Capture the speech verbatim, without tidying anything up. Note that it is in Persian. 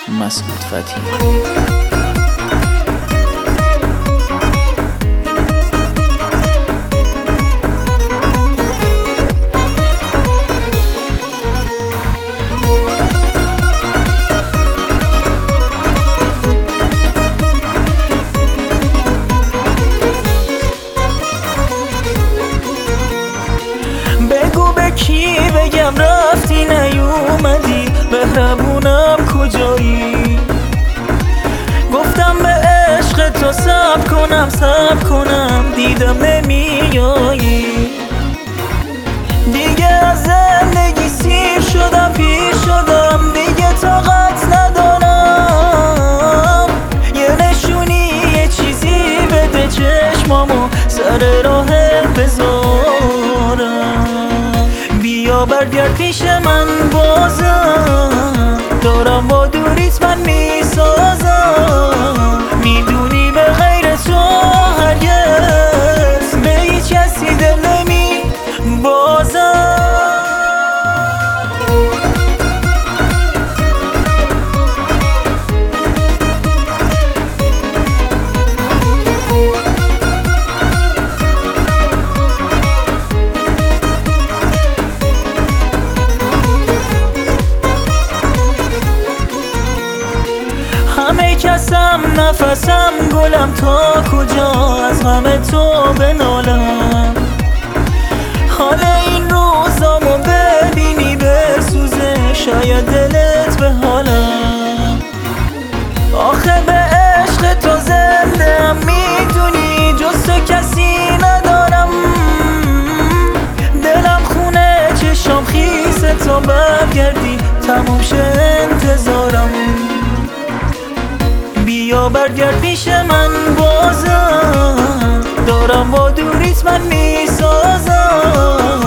مسعود فتحی. بگو به کی بگم رفتی نیومدی، مهربونم کجایی؟ گفتم به عشق تو صبر کنم صبر کنم، دیدم نمیایی. دیگه از زندگی سیر شدم پیر شدم، دیگه طاقت ندارم. یه نشونی یه چیزی بده چشمامو سر راه بذارم. بیا برگرد پیش من بازم، دارم با دوریت من میسازم. میدونی به غیر تو هرگز به هیچ کسی دل نمی بازم. همه کسم نفسم گلم، تا کجا از غم تو بنالم؟ حال این روزامو ببینی بسوزه، شاید دلت به حالم. آخه به عشق تو زنده‌ام، میدونی جز تو کسی ندارم. دلم خونه چشام خیس تا برگردی، تموم شه انتظارم. بیا برگرد پیش من بازم، دارم با دوریت من میسازم.